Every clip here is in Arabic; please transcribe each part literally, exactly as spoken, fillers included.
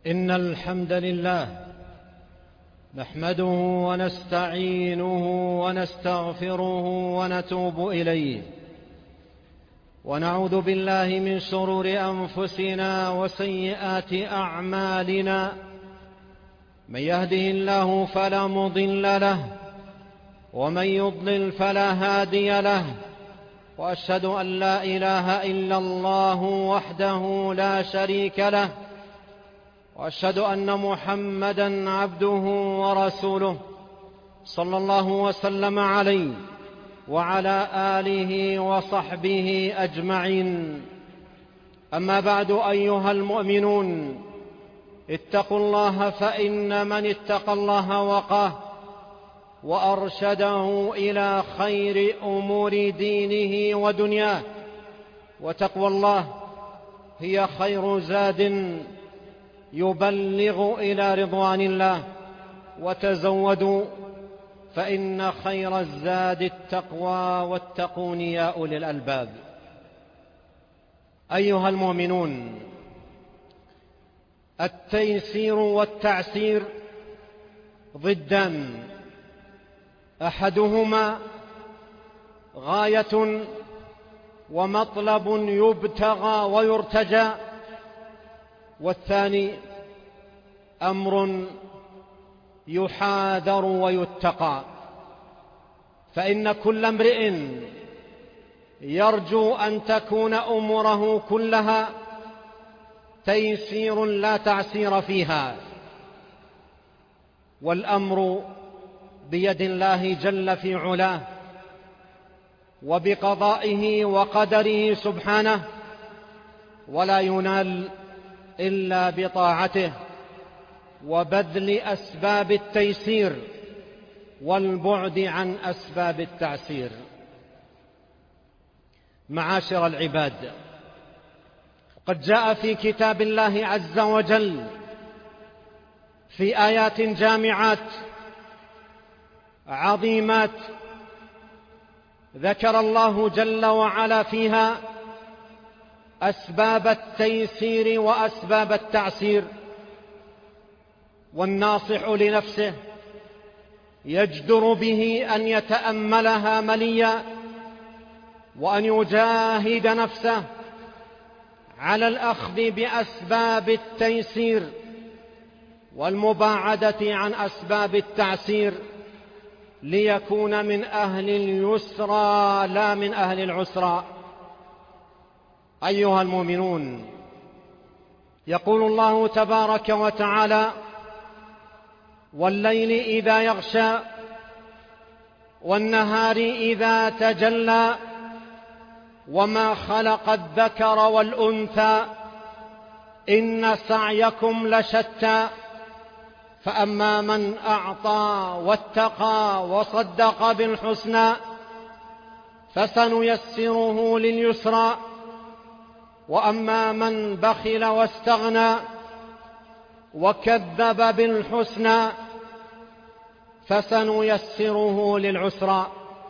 إن الحمد لله نحمده ونستعينه ونستغفره ونتوب إليه، ونعوذ بالله من شرور أنفسنا وسيئات أعمالنا. من يهده الله فلا مضل له، ومن يضلل فلا هادي له، وأشهد أن لا إله إلا الله وحده لا شريك له، وأشهد أن محمدًا عبده ورسوله صلى الله وسلم عليه وعلى آله وصحبه أجمعين. أما بعد، أيها المؤمنون، اتقوا الله، فإن من اتقى الله وقاه وأرشده إلى خير أمور دينه ودنياه. وتقوى الله هي خير زاد يبلغ إلى رضوان الله. وتزودوا فإن خير الزاد التقوى، واتقون يا أولي الألباب. أيها المؤمنون، التيسير والتعسير ضدان، أحدهما غاية ومطلب يبتغى ويرتجى، والثاني أمر يحاذر ويتقى. فإن كل امرئ يرجو أن تكون أموره كلها تيسير لا تعسير فيها، والأمر بيد الله جل في علاه، وبقضائه وقدره سبحانه، ولا ينال إلا بطاعته وبذل أسباب التيسير والبعد عن أسباب التعسير. معاشر العباد، قد جاء في كتاب الله عز وجل في آيات جامعات عظيمات ذكر الله جل وعلا فيها أسباب التيسير وأسباب التعسير، والناصح لنفسه يجدر به أن يتأملها مليا، وأن يجاهد نفسه على الأخذ بأسباب التيسير والمباعدة عن أسباب التعسير، ليكون من أهل اليسرى لا من أهل العسرى. أيها المؤمنون، يقول الله تبارك وتعالى: والليل إذا يغشى والنهار إذا تجلى وما خلق الذكر والأنثى إن سعيكم لشتى فأما من أعطى واتقى وصدق بالحسنى فسنيسره لليسرى وأما من بخل واستغنى وكذب بالحسنى فسنيسره للعسرى.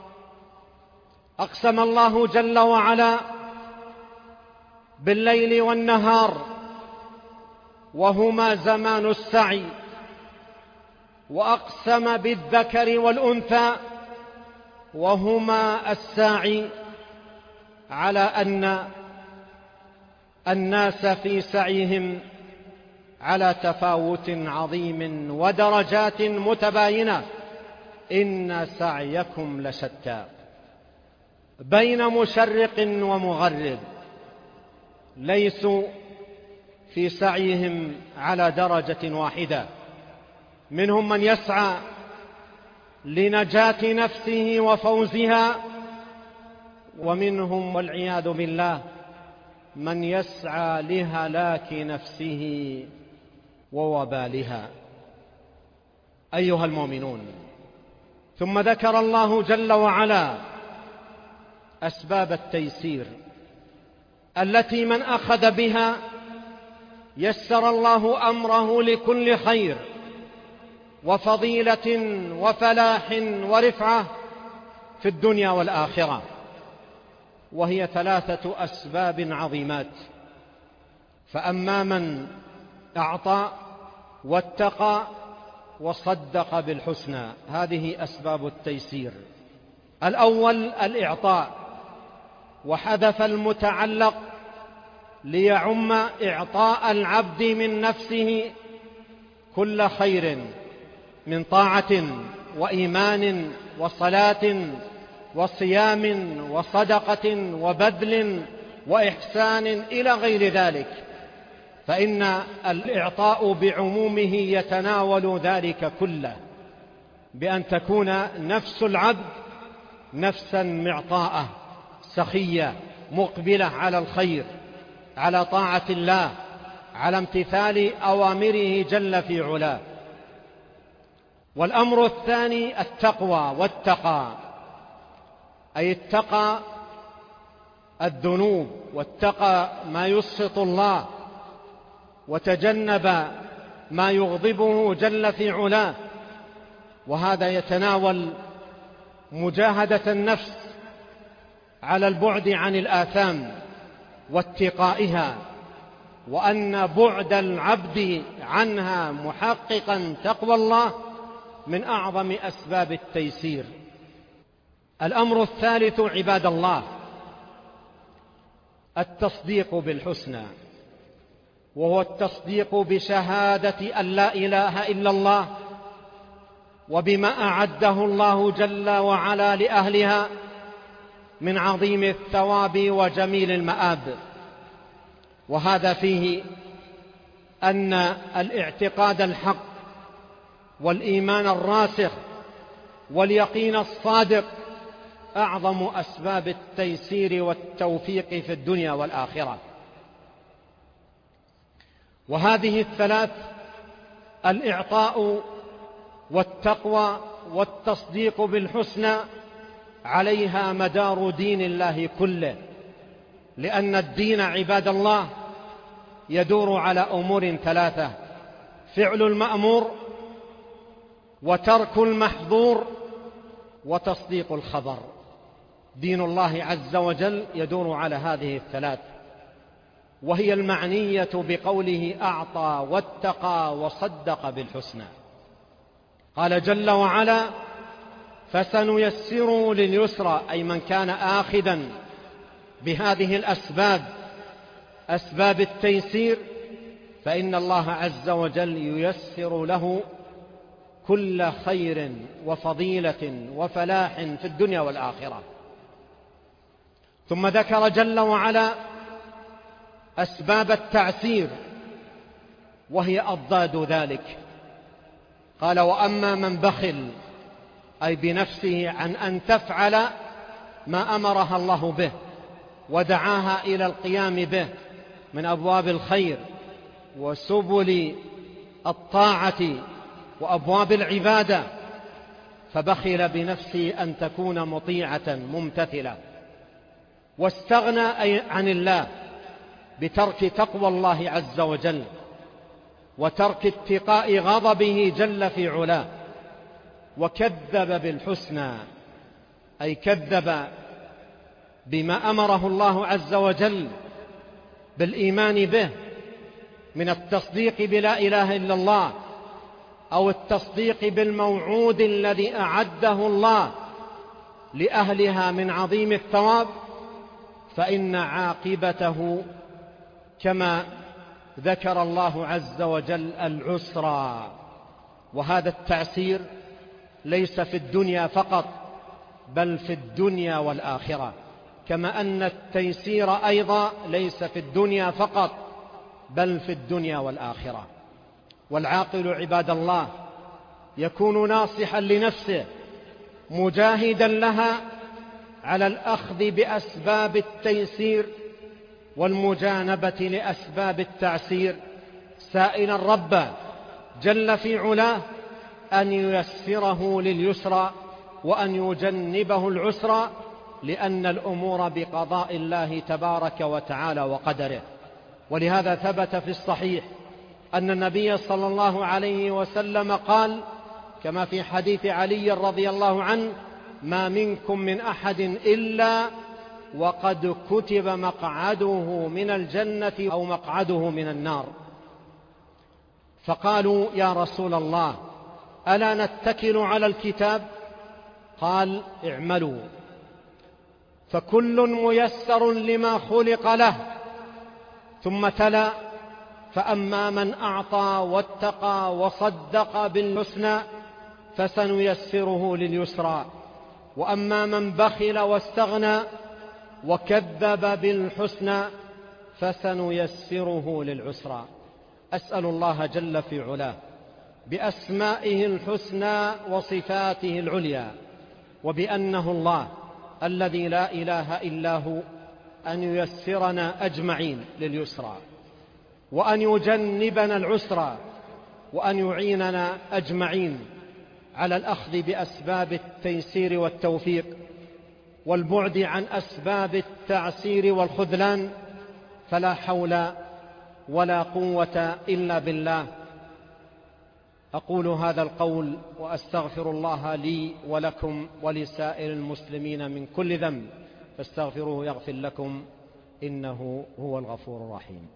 أقسم الله جل وعلا بالليل والنهار، وهما زمان السعي، وأقسم بالذكر والأنثى، وهما الساعي، على أن الناس في سعيهم على تفاوت عظيم ودرجات متباينة. إن سعيكم لشتى، بين مشرق ومغرب، ليسوا في سعيهم على درجة واحدة. منهم من يسعى لنجاة نفسه وفوزها، ومنهم والعياذ بالله من يسعى لهلاك نفسه ووبالها. أيها المؤمنون، ثم ذكر الله جل وعلا أسباب التيسير التي من أخذ بها يسر الله أمره لكل خير وفضيلة وفلاح ورفعة في الدنيا والآخرة، وهي ثلاثة أسباب عظيمات. فأما من أعطى واتقى وصدق بالحسنى. هذه أسباب التيسير. الأول الإعطاء، وحذف المتعلق ليعم إعطاء العبد من نفسه كل خير من طاعة وإيمان وصلاة وصيام وصدقة وبذل وإحسان إلى غير ذلك، فإن الإعطاء بعمومه يتناول ذلك كله، بأن تكون نفس العبد نفسا معطاءة سخية مقبلة على الخير، على طاعة الله، على امتثال أوامره جل في علاه. والأمر الثاني التقوى والتقى، أي اتقى الذنوب واتقى ما يسخط الله، وتجنب ما يغضبه جل في علاه. وهذا يتناول مجاهدة النفس على البعد عن الآثام واتقائها، وأن بعد العبد عنها محققا تقوى الله من أعظم أسباب التيسير. الأمر الثالث عباد الله التصديق بالحسنى، وهو التصديق بشهادة أن لا إله إلا الله وبما أعده الله جل وعلا لأهلها من عظيم الثواب وجميل المآب. وهذا فيه أن الاعتقاد الحق والإيمان الراسخ واليقين الصادق أعظم أسباب التيسير والتوفيق في الدنيا والآخرة. وهذه الثلاث، الإعطاء والتقوى والتصديق بالحسنى، عليها مدار دين الله كله، لأن الدين عباد الله يدور على أمور ثلاثة: فعل المأمور، وترك المحظور، وتصديق الخبر. دين الله عز وجل يدور على هذه الثلاث، وهي المعنية بقوله أعطى واتقى وصدق بالحسنى. قال جل وعلا: فسنيسره لليسرى، أي من كان آخذا بهذه الأسباب، أسباب التيسير، فإن الله عز وجل ييسر له كل خير وفضيلة وفلاح في الدنيا والآخرة. ثم ذكر جل وعلا أسباب التعسير، وهي أضداد ذلك. قال: وأما من بخل، أي بنفسه عن أن تفعل ما أمرها الله به ودعاها إلى القيام به من أبواب الخير وسبل الطاعة وأبواب العبادة، فبخل بنفسه أن تكون مطيعة ممتثلة، واستغنى عن الله بترك تقوى الله عز وجل وترك اتقاء غضبه جل في علاه، وكذب بالحسنى، أي كذب بما أمره الله عز وجل بالإيمان به من التصديق بلا إله إلا الله، أو التصديق بالموعود الذي أعده الله لأهلها من عظيم الثواب، فإن عاقبته كما ذكر الله عز وجل العسرى. وهذا التعسير ليس في الدنيا فقط، بل في الدنيا والآخرة، كما أن التيسير أيضا ليس في الدنيا فقط، بل في الدنيا والآخرة. والعاقل عباد الله يكون ناصحا لنفسه مجاهدا لها على الأخذ بأسباب التيسير والمجانبة لأسباب التعسير، سائلا ربه جل في علاه أن ييسره لليسرى وأن يجنبه العسرى، لأن الأمور بقضاء الله تبارك وتعالى وقدره. ولهذا ثبت في الصحيح أن النبي صلى الله عليه وسلم قال كما في حديث علي رضي الله عنه: ما منكم من أحد إلا وقد كتب مقعده من الجنة أو مقعده من النار. فقالوا: يا رسول الله، ألا نتكل على الكتاب؟ قال: اعملوا فكل ميسر لما خلق له. ثم تلا: فأما من أعطى واتقى وصدق بالحسنى فسنيسره لليسرى، وأما من بخل واستغنى وكذب بالحسنى فسنيسره للعسرى. أسأل الله جل في علاه بأسمائه الحسنى وصفاته العليا وبأنه الله الذي لا إله إلا هو أن ييسرنا أجمعين لليسرى، وأن يجنبنا العسرى، وأن يعيننا أجمعين على الأخذ بأسباب التيسير والتوفيق والبعد عن أسباب التعسير والخذلان. فلا حول ولا قوة إلا بالله. أقول هذا القول وأستغفر الله لي ولكم ولسائر المسلمين من كل ذنب، فاستغفروه يغفر لكم، إنه هو الغفور الرحيم.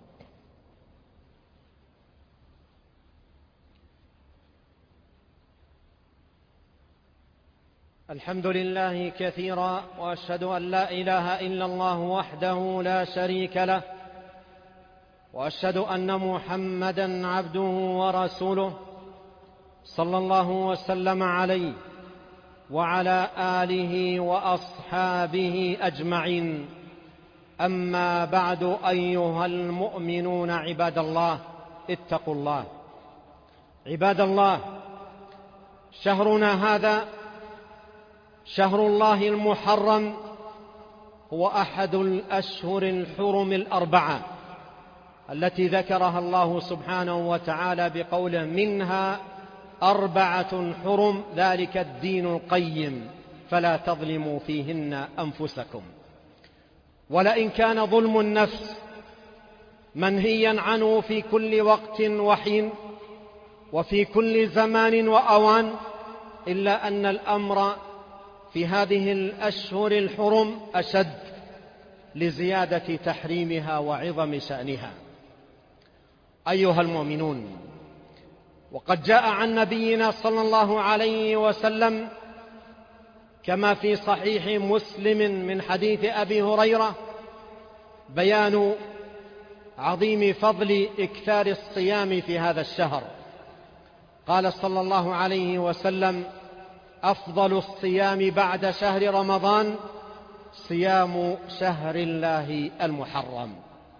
الحمد لله كثيرا، وأشهد أن لا إله إلا الله وحده لا شريك له، وأشهد أن محمدًا عبده ورسوله صلى الله وسلم عليه وعلى آله وأصحابه أجمعين. أما بعد، أيها المؤمنون عباد الله، اتقوا الله. عباد الله، شهرنا هذا شهر الله المحرم هو أحد الأشهر الحرم الأربعة التي ذكرها الله سبحانه وتعالى بقوله: منها أربعة حرم ذلك الدين القيم فلا تظلموا فيهن أنفسكم. ولئن كان ظلم النفس منهيا عنه في كل وقت وحين وفي كل زمان وأوان، إلا أن الأمر في هذه الأشهر الحرم أشد لزيادة تحريمها وعظم شأنها. أيها المؤمنون، وقد جاء عن نبينا صلى الله عليه وسلم كما في صحيح مسلم من حديث أبي هريرة بيان عظيم فضل إكثار الصيام في هذا الشهر. قال صلى الله عليه وسلم: أفضل الصيام بعد شهر رمضان صيام شهر الله المحرم.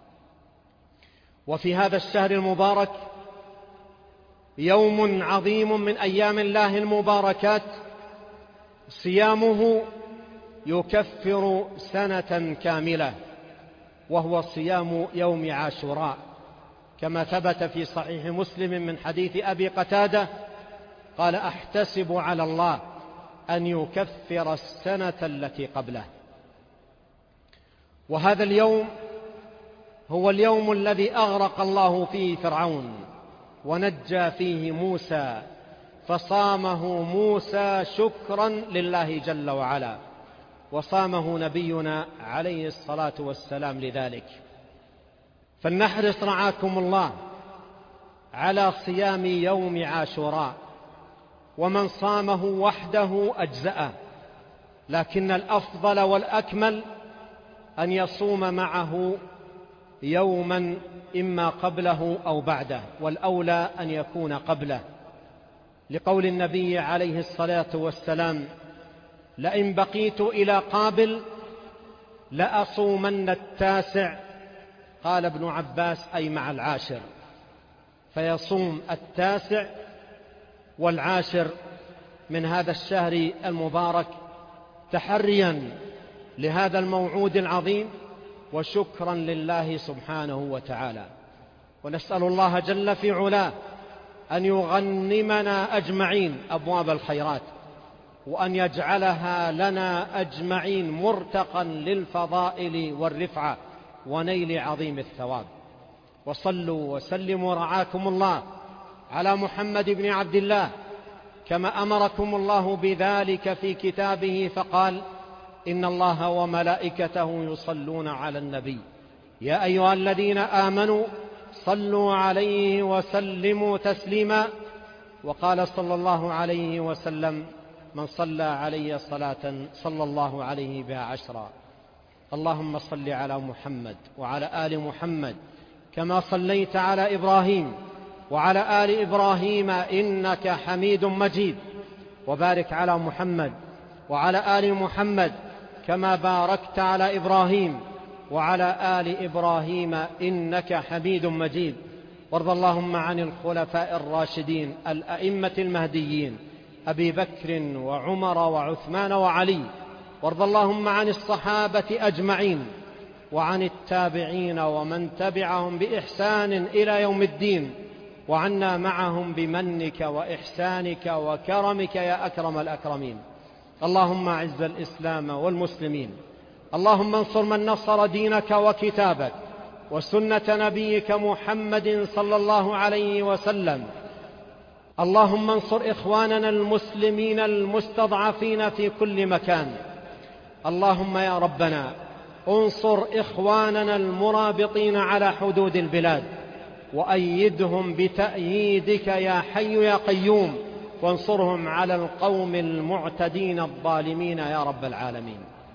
وفي هذا الشهر المبارك يوم عظيم من أيام الله المباركات صيامه يكفر سنة كاملة، وهو صيام يوم عاشوراء، كما ثبت في صحيح مسلم من حديث أبي قتادة قال: أحتسب على الله أن يكفر السنة التي قبله. وهذا اليوم هو اليوم الذي أغرق الله فيه فرعون ونجى فيه موسى، فصامه موسى شكرا لله جل وعلا، وصامه نبينا عليه الصلاة والسلام لذلك. فلنحرص رعاكم الله على صيام يوم عاشوراء، ومن صامه وحده أجزأه، لكن الأفضل والأكمل أن يصوم معه يوما إما قبله أو بعده، والأولى أن يكون قبله، لقول النبي عليه الصلاة والسلام: لئن بقيت إلى قابل لأصومن التاسع. قال ابن عباس: أي مع العاشر، فيصوم التاسع والعاشر من هذا الشهر المبارك تحريا لهذا الموعود العظيم وشكرا لله سبحانه وتعالى. ونسأل الله جل في علاه أن يغنمنا أجمعين أبواب الخيرات، وأن يجعلها لنا أجمعين مرتقا للفضائل والرفعة ونيل عظيم الثواب. وصلوا وسلموا رعاكم الله على محمد بن عبد الله كما أمركم الله بذلك في كتابه، فقال: إن الله وملائكته يصلون على النبي يا أيها الذين آمنوا صلوا عليه وسلموا تسليما. وقال صلى الله عليه وسلم: من صلى علي صلاة صلى الله عليه بها عشرا. اللهم صل على محمد وعلى آل محمد كما صليت على إبراهيم وعلى آل إبراهيم إنك حميد مجيد، وبارك على محمد وعلى آل محمد كما باركت على إبراهيم وعلى آل إبراهيم إنك حميد مجيد. وارض اللهم عن الخلفاء الراشدين الأئمة المهديين أبي بكر وعمر وعثمان وعلي. وارض اللهم عن الصحابة أجمعين وعن التابعين ومن تبعهم بإحسان إلى يوم الدين، وعنا معهم بمنك وإحسانك وكرمك يا أكرم الأكرمين. اللهم أعز الإسلام والمسلمين، اللهم انصر من نصر دينك وكتابك وسنة نبيك محمد صلى الله عليه وسلم. اللهم انصر إخواننا المسلمين المستضعفين في كل مكان. اللهم يا ربنا انصر إخواننا المرابطين على حدود البلاد، وأيدهم بتأييدك يا حي يا قيوم، وانصرهم على القوم المعتدين الظالمين يا رب العالمين.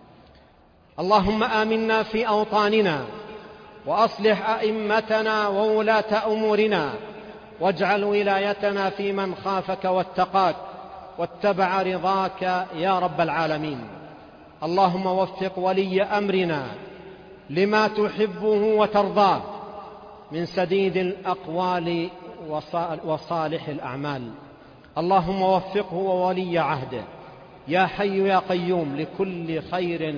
اللهم آمنا في أوطاننا، وأصلح أئمتنا وولاة أمورنا، واجعل ولايتنا في من خافك واتقاك واتبع رضاك يا رب العالمين. اللهم وفق ولي أمرنا لما تحبه وترضاه من سديد الأقوال وصالح الأعمال. اللهم وفقه وولي عهده يا حي يا قيوم لكل خير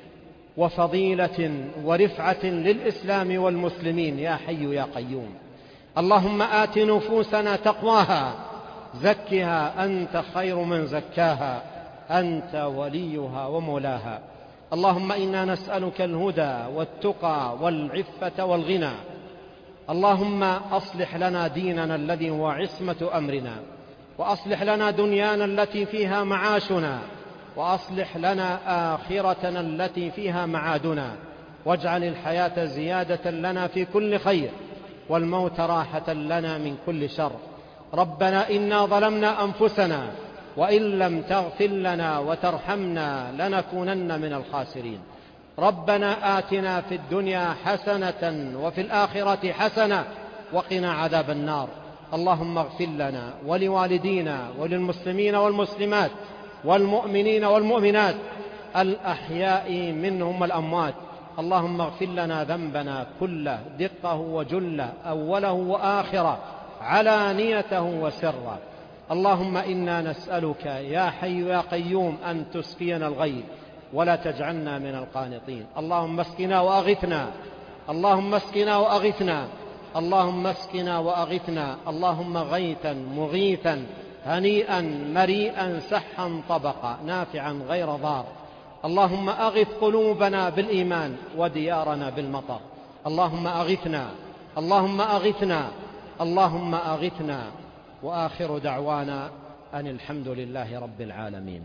وفضيلة ورفعة للإسلام والمسلمين يا حي يا قيوم. اللهم آت نفوسنا تقواها، زكها أنت خير من زكاها، أنت وليها ومولاها. اللهم إنا نسألك الهدى والتقى والعفة والغنى. اللهم أصلح لنا ديننا الذي هو عصمة أمرنا، وأصلح لنا دنيانا التي فيها معاشنا، وأصلح لنا آخرتنا التي فيها معادنا، واجعل الحياة زيادة لنا في كل خير، والموت راحة لنا من كل شر. ربنا إنا ظلمنا أنفسنا، وإن لم تغفر لنا وترحمنا لنكونن من الخاسرين. ربنا آتنا في الدنيا حسنة وفي الآخرة حسنة وقنا عذاب النار. اللهم اغفر لنا ولوالدينا وللمسلمين والمسلمات والمؤمنين والمؤمنات الأحياء منهم والأموات. اللهم اغفر لنا ذنبنا كله دقه وجله، أوله وآخره، علانيته وسره. اللهم إنا نسألك يا حي يا قيوم أن تسقينا الغيث ولا تجعلنا من القانطين. اللهم اسقنا وأغثنا، اللهم اسقنا وأغثنا، اللهم اسقنا وأغثنا. اللهم غيثا مغيثا هنيئا مريئا سحا طبقا نافعا غير ضار. اللهم أغث قلوبنا بالإيمان وديارنا بالمطر. اللهم أغثنا، اللهم أغثنا، اللهم أغثنا. وآخر دعوانا أن الحمد لله رب العالمين.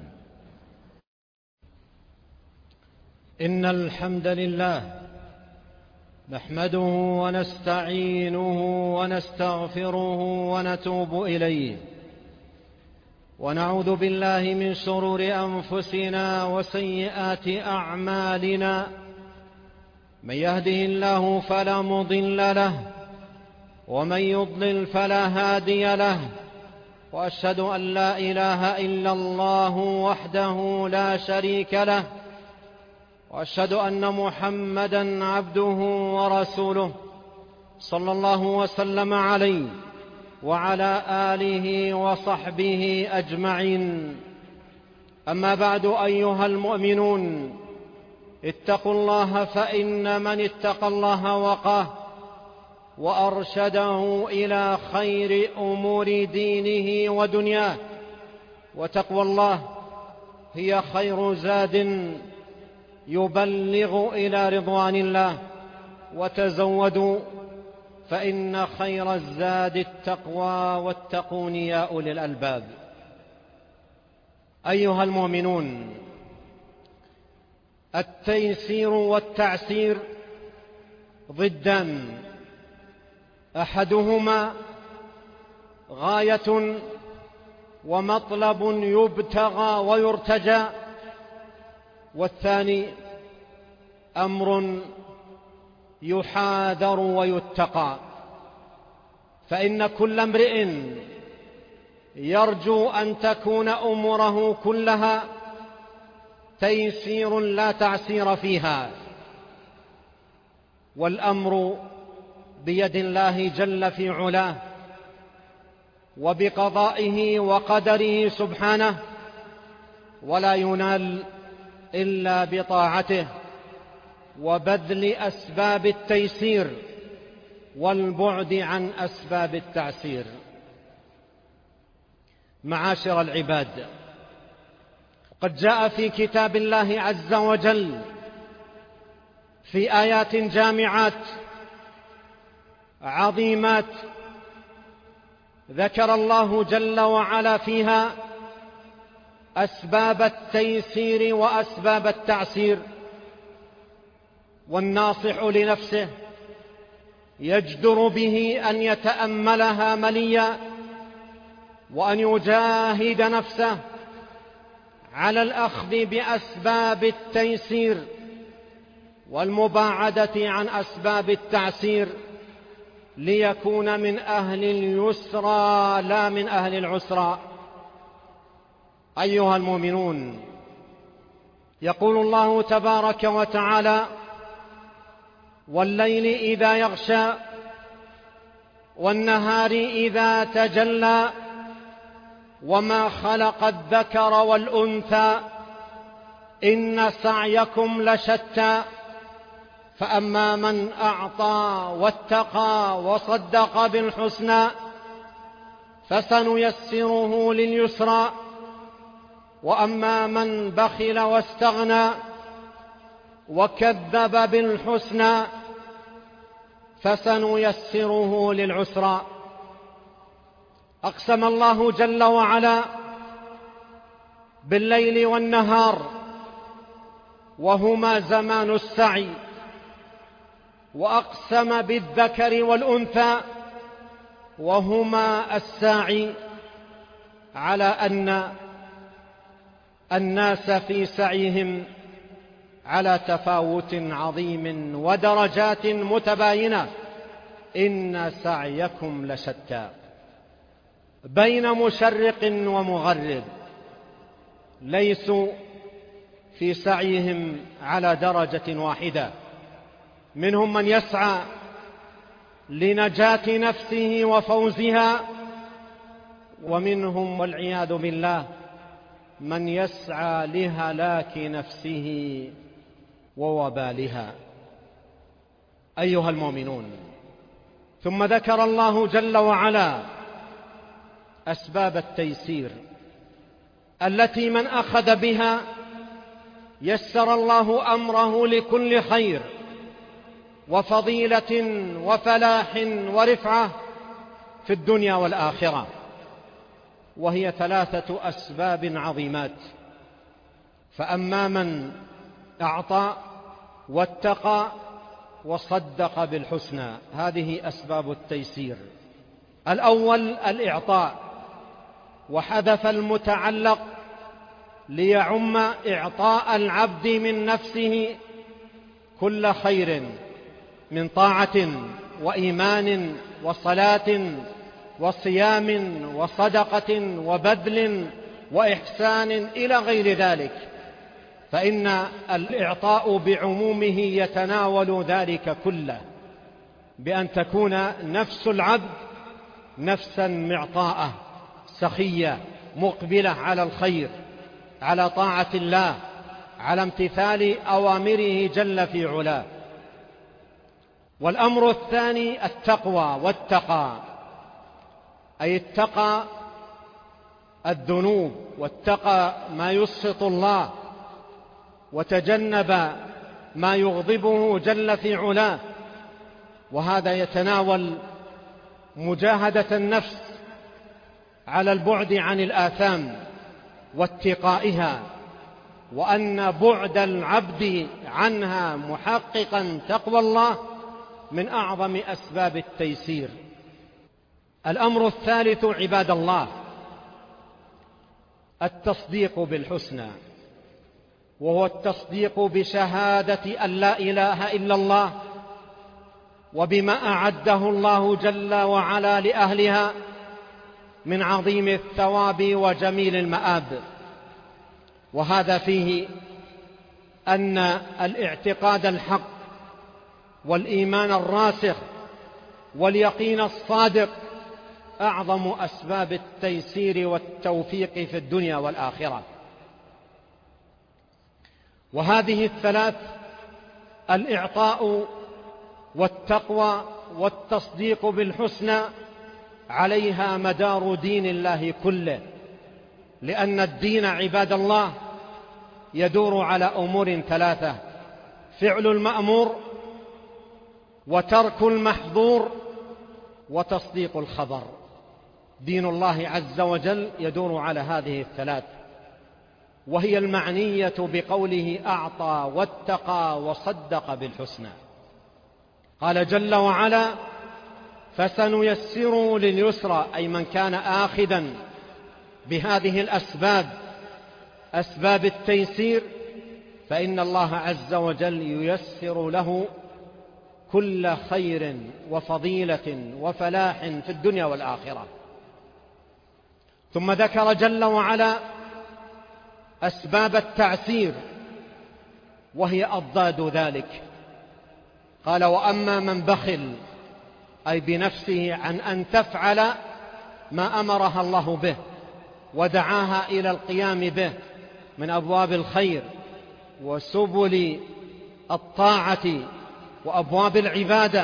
إن الحمد لله نحمده ونستعينه ونستغفره ونتوب إليه، ونعوذ بالله من شرور أنفسنا وسيئات أعمالنا. من يهده الله فلا مضل له، ومن يضلل فلا هادي له. وأشهد أن لا إله إلا الله وحده لا شريك له، وأشهد أن محمدًا عبده ورسوله صلى الله وسلم عليه وعلى آله وصحبه أجمعين. أما بعد، أيها المؤمنون، اتقوا الله، فإن من اتقى الله وقاه وأرشده إلى خير أمور دينه ودنياه. وتقوى الله هي خير زاد يبلغ إلى رضوان الله. وتزودوا فإن خير الزاد التقوى، واتقون يا أولي الألباب. أيها المؤمنون، التيسير والتعسير ضدان، أحدهما غاية ومطلب يبتغى ويرتجى، والثاني أمر يحاذر ويتقى. فإن كل امرئ يرجو أن تكون أموره كلها تيسير لا تعسير فيها، والأمر بيد الله جل في علاه وبقضائه وقدره سبحانه، ولا ينال إلا بطاعته وبذل أسباب التيسير والبعد عن أسباب التعسير. معاشر العباد، قد جاء في كتاب الله عز وجل في آيات جامعات عظيمات ذكر الله جل وعلا فيها أسباب التيسير وأسباب التعسير، والناصح لنفسه يجدر به أن يتأملها مليا، وأن يجاهد نفسه على الأخذ بأسباب التيسير والمباعدة عن أسباب التعسير، ليكون من أهل اليسرى لا من أهل العسرى. أيها المؤمنون، يقول الله تبارك وتعالى: والليل إذا يغشى والنهار إذا تجلى وما خلق الذكر والأنثى إن سعيكم لشتى فأما من أعطى واتقى وصدق بالحسنى فسنيسره لليسرى وأما من بخل واستغنى وكذب بالحسنى فسنيسره للعسرى. أقسم الله جل وعلا بالليل والنهار، وهما زمان السعي، وأقسم بالذكر والأنثى، وهما الساعي، على أن الناس في سعيهم على تفاوت عظيم ودرجات متباينة. إن سعيكم لشتى، بين مشرق ومغرب، ليسوا في سعيهم على درجة واحدة. منهم من يسعى لنجاة نفسه وفوزها، ومنهم والعياذ بالله من يسعى لهلاك نفسه ووبالها. أيها المؤمنون، ثم ذكر الله جل وعلا أسباب التيسير التي من أخذ بها يسر الله أمره لكل خير وفضيلة وفلاح ورفعة في الدنيا والآخرة، وهي ثلاثة أسباب عظيمات. فأما من أعطى واتقى وصدق بالحسنى، هذه أسباب التيسير. الأول الإعطاء، وحذف المتعلق ليعم إعطاء العبد من نفسه كل خير من طاعة وإيمان وصلاة وصيام وصدقة وبذل وإحسان إلى غير ذلك، فإن الإعطاء بعمومه يتناول ذلك كله، بأن تكون نفس العبد نفسا معطاءة سخية مقبلة على الخير، على طاعة الله، على امتثال أوامره جل في علاه. والأمر الثاني التقوى والتقى، أي اتقى الذنوب واتقى ما يسخط الله، وتجنب ما يغضبه جل في علاه. وهذا يتناول مجاهدة النفس على البعد عن الآثام واتقائها، وأن بعد العبد عنها محققا تقوى الله من أعظم أسباب التيسير. الأمر الثالث عباد الله التصديق بالحسنى، وهو التصديق بشهادة أن لا إله إلا الله وبما أعده الله جل وعلا لأهلها من عظيم الثواب وجميل المآب. وهذا فيه أن الاعتقاد الحق والإيمان الراسخ واليقين الصادق أعظم أسباب التيسير والتوفيق في الدنيا والآخرة. وهذه الثلاث، الإعطاء والتقوى والتصديق بالحسنى، عليها مدار دين الله كله، لأن الدين عباد الله يدور على أمور ثلاثة: فعل المأمور، وترك المحظور، وتصديق الخبر. دين الله عز وجل يدور على هذه الثلاث، وهي المعنية بقوله أعطى واتقى وصدق بالحسنى. قال جل وعلا: فسنيسره لليسرى، أي من كان آخذا بهذه الأسباب، أسباب التيسير، فإن الله عز وجل ييسر له كل خير وفضيلة وفلاح في الدنيا والآخرة. ثم ذكر جل وعلا أسباب التعسير، وهي أضداد ذلك. قال: وأما من بخل، أي بنفسه عن أن تفعل ما أمرها الله به ودعاها إلى القيام به من أبواب الخير وسبل الطاعة وأبواب العبادة،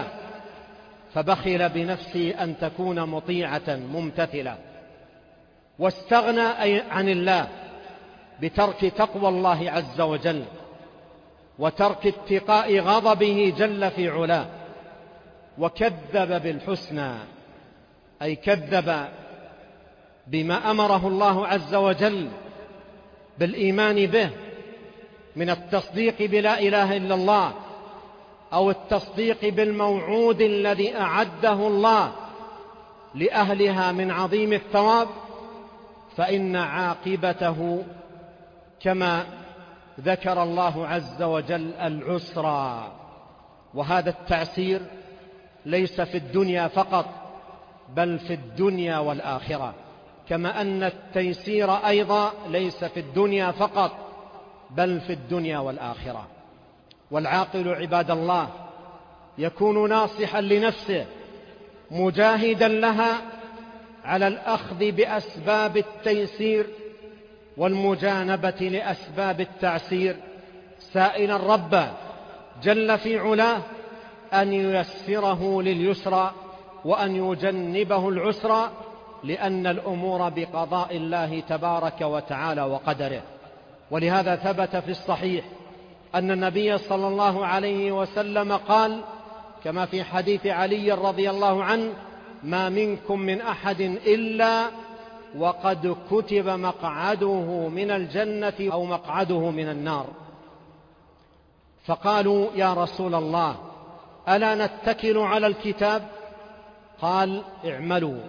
فبخل بنفسه أن تكون مطيعة ممتثلة، واستغنى عن الله بترك تقوى الله عز وجل وترك اتقاء غضبه جل في علاه، وكذب بالحسنى، أي كذب بما أمره الله عز وجل بالإيمان به من التصديق بلا إله إلا الله، أو التصديق بالموعود الذي أعده الله لأهلها من عظيم الثواب، فإن عاقبته كما ذكر الله عز وجل العسرى. وهذا التعسير ليس في الدنيا فقط، بل في الدنيا والآخرة، كما أن التيسير أيضا ليس في الدنيا فقط، بل في الدنيا والآخرة. والعاقل عباد الله يكون ناصحا لنفسه مجاهدا لها على الأخذ بأسباب التيسير والمجانبة لأسباب التعسير، سائلا ربه جل في علاه أن ييسره لليسرى وأن يجنبه العسرى، لأن الأمور بقضاء الله تبارك وتعالى وقدره. ولهذا ثبت في الصحيح أن النبي صلى الله عليه وسلم قال كما في حديث علي رضي الله عنه: ما منكم من أحد إلا وقد كتب مقعده من الجنة أو مقعده من النار. فقالوا: يا رسول الله، ألا نتكل على الكتاب؟ قال: اعملوا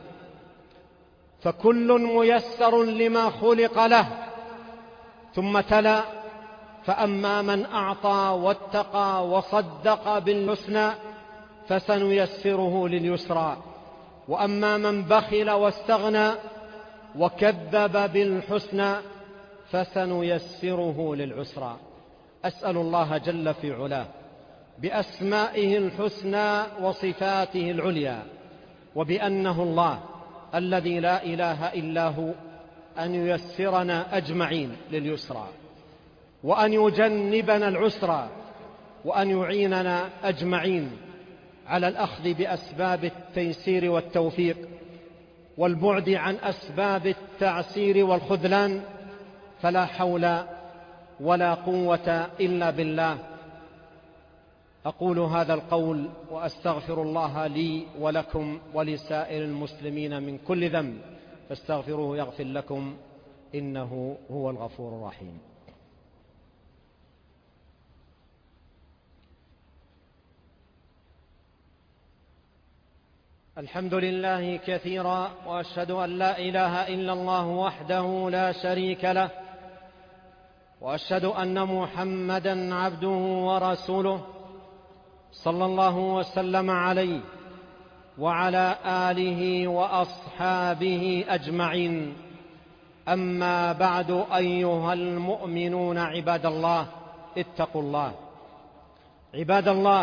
فكل ميسر لما خلق له. ثم تلا: فأما من أعطى واتقى وصدق بالحسنى فسنيسره لليسرى، وأما من بخل واستغنى وكذب بالحسنى فسنيسره للعسرى. أسأل الله جل في علاه بأسمائه الحسنى وصفاته العليا، وبأنه الله الذي لا إله إلا هو، أن ييسرنا أجمعين لليسرى، وأن يجنبنا العسرى، وأن يعيننا أجمعين على الأخذ بأسباب التيسير والتوفيق، والبعد عن أسباب التعسير والخذلان. فلا حول ولا قوة إلا بالله. أقول هذا القول وأستغفر الله لي ولكم ولسائر المسلمين من كل ذنب، فاستغفروه يغفر لكم، إنه هو الغفور الرحيم. الحمد لله كثيرا، وأشهد أن لا إله إلا الله وحده لا شريك له، وأشهد أن محمدًا عبده ورسوله صلى الله وسلم عليه وعلى آله وأصحابه أجمعين. أما بعد، أيها المؤمنون عباد الله، اتقوا الله. عباد الله،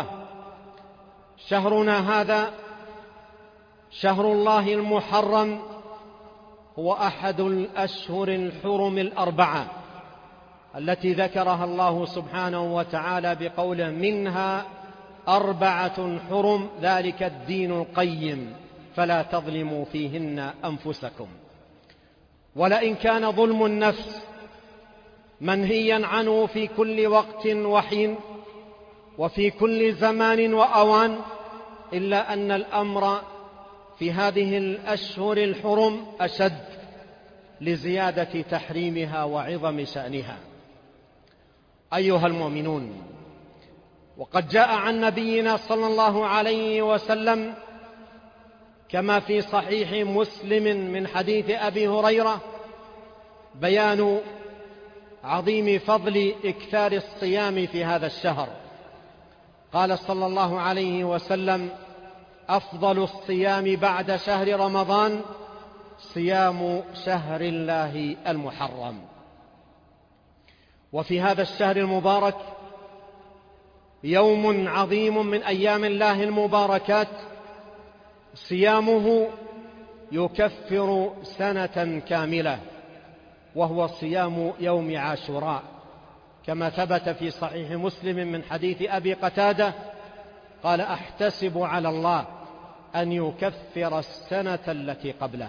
شهرنا هذا شهر الله المحرم هو أحد الأشهر الحرم الأربعة التي ذكرها الله سبحانه وتعالى بقوله: منها أربعة حرم ذلك الدين القيم فلا تظلموا فيهن أنفسكم. ولئن كان ظلم النفس منهيا عنه في كل وقت وحين وفي كل زمان وأوان، إلا أن الأمر في هذه الأشهر الحرم أشد لزيادة تحريمها وعظم شأنها. أيها المؤمنون، وقد جاء عن نبينا صلى الله عليه وسلم كما في صحيح مسلم من حديث أبي هريرة بيان عظيم فضل إكثار الصيام في هذا الشهر. قال صلى الله عليه وسلم: أفضل الصيام بعد شهر رمضان صيام شهر الله المحرم. وفي هذا الشهر المبارك يوم عظيم من أيام الله المباركات، صيامه يكفر سنة كاملة، وهو صيام يوم عاشوراء، كما ثبت في صحيح مسلم من حديث أبي قتادة قال: أحتسب على الله أن يكفر السنة التي قبله.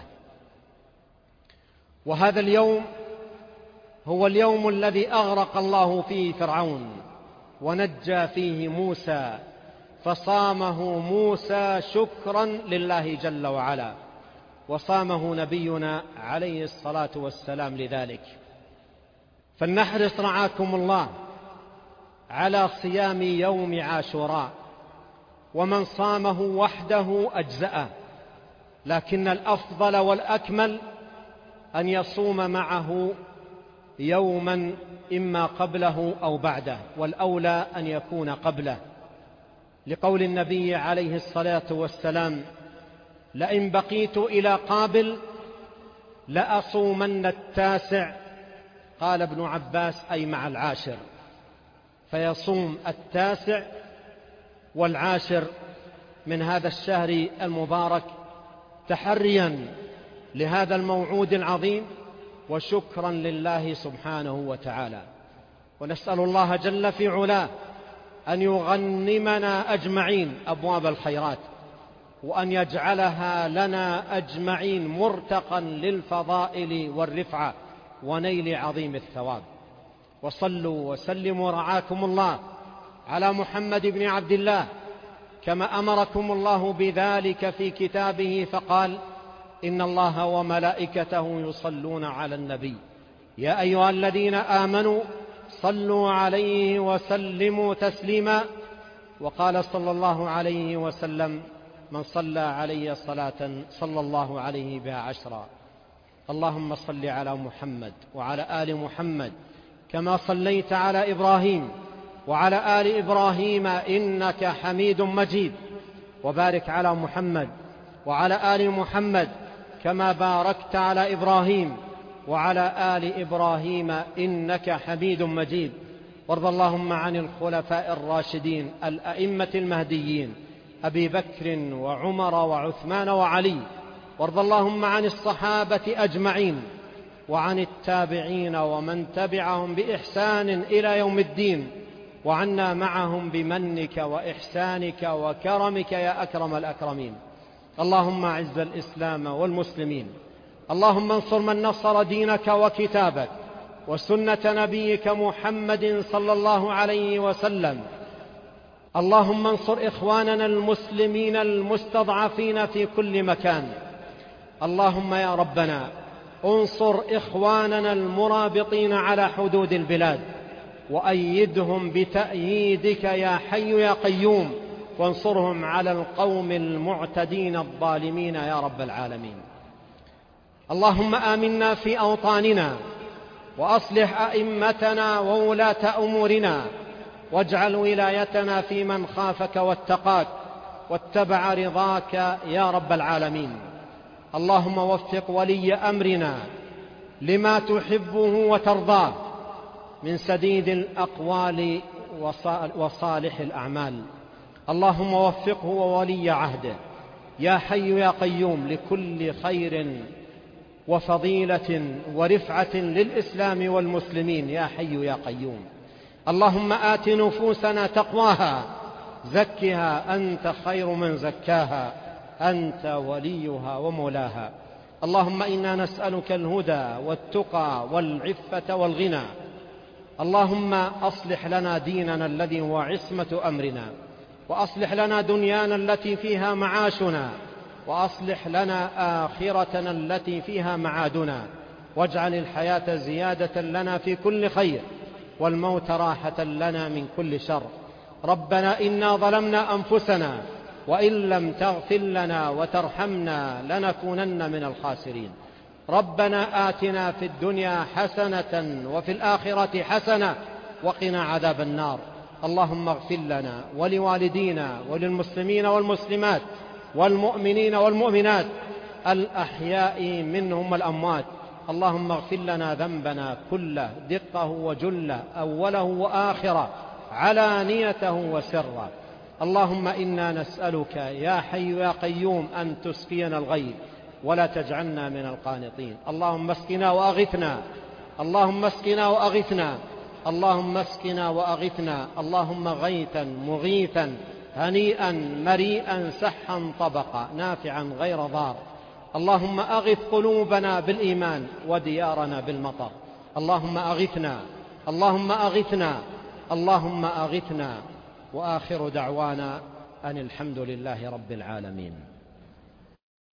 وهذا اليوم هو اليوم الذي أغرق الله فيه فرعون ونجى فيه موسى، فصامه موسى شكرا لله جل وعلا، وصامه نبينا عليه الصلاة والسلام لذلك. فلنحرص رعاكم الله على صيام يوم عاشوراء، ومن صامه وحده أجزأه، لكن الأفضل والأكمل أن يصوم معه يوما إما قبله أو بعده، والأولى أن يكون قبله، لقول النبي عليه الصلاة والسلام: لئن بقيت إلى قابل لأصومن التاسع. قال ابن عباس: أي مع العاشر، فيصوم التاسع والعاشر من هذا الشهر المبارك تحريا لهذا الموعود العظيم وشكرا لله سبحانه وتعالى. ونسأل الله جل في علاه أن يغنمنا أجمعين أبواب الخيرات، وأن يجعلها لنا أجمعين مرتقا للفضائل والرفعة ونيل عظيم الثواب. وصلوا وسلموا رعاكم الله على محمد بن عبد الله كما أمركم الله بذلك في كتابه، فقال: إن الله وملائكته يصلون على النبي يا أيها الذين آمنوا صلوا عليه وسلموا تسليما. وقال صلى الله عليه وسلم: من صلى علي صلاة صلى الله عليه بها عشرا. اللهم صل على محمد وعلى آل محمد كما صليت على إبراهيم وعلى آل إبراهيم إنك حميد مجيد، وبارك على محمد وعلى آل محمد كما باركت على إبراهيم وعلى آل إبراهيم إنك حميد مجيد. وارض اللهم عن الخلفاء الراشدين الأئمة المهديين أبي بكر وعمر وعثمان وعلي، وارض اللهم عن الصحابة أجمعين وعن التابعين ومن تبعهم بإحسان إلى يوم الدين، وعنا معهم بمنك وإحسانك وكرمك يا أكرم الأكرمين. اللهم أعز الإسلام والمسلمين، اللهم انصر من نصر دينك وكتابك وسنة نبيك محمد صلى الله عليه وسلم. اللهم انصر إخواننا المسلمين المستضعفين في كل مكان. اللهم يا ربنا انصر إخواننا المرابطين على حدود البلاد، وأيدهم بتأييدك يا حي يا قيوم وانصرهم على القوم المعتدين الظالمين يا رب العالمين. اللهم آمنا في أوطاننا، وأصلح أئمتنا وولاة أمورنا، واجعل ولايتنا في من خافك واتقاك واتبع رضاك يا رب العالمين. اللهم وفق ولي أمرنا لما تحبه وترضاه من سديد الأقوال وصالح الأعمال. اللهم وفقه وولي عهده يا حي يا قيوم لكل خير وفضيلة ورفعة للإسلام والمسلمين يا حي يا قيوم. اللهم آت نفوسنا تقواها، زكها أنت خير من زكاها، أنت وليها ومولاها. اللهم إنا نسألك الهدى والتقى والعفة والغنى. اللهم أصلح لنا ديننا الذي هو عصمة أمرنا، وأصلح لنا دنيانا التي فيها معاشنا، وأصلح لنا آخرتنا التي فيها معادنا، واجعل الحياة زيادة لنا في كل خير، والموت راحة لنا من كل شر. ربنا إنا ظلمنا أنفسنا، وإن لم تغفر لنا وترحمنا لنكونن من الخاسرين. ربنا آتنا في الدنيا حسنة وفي الآخرة حسنة وقنا عذاب النار. اللهم اغفر لنا ولوالدينا وللمسلمين والمسلمات والمؤمنين والمؤمنات الأحياء منهم والأموات. اللهم اغفر لنا ذنبنا كله دقه وجله، أوله وآخره، علانيته وسره. اللهم إنا نسألك يا حي يا قيوم أن تسقينا الغيث ولا تجعلنا من القانطين. اللهم اسقنا وأغثنا، اللهم اسقنا وأغثنا، اللهم اسقنا وأغثنا. اللهم غيثا مغيثا هنيئا مريئا سحا طبقا نافعا غير ضار. اللهم أغث قلوبنا بالإيمان وديارنا بالمطر. اللهم أغثنا، اللهم أغثنا، اللهم أغثنا. وآخر دعوانا أن الحمد لله رب العالمين.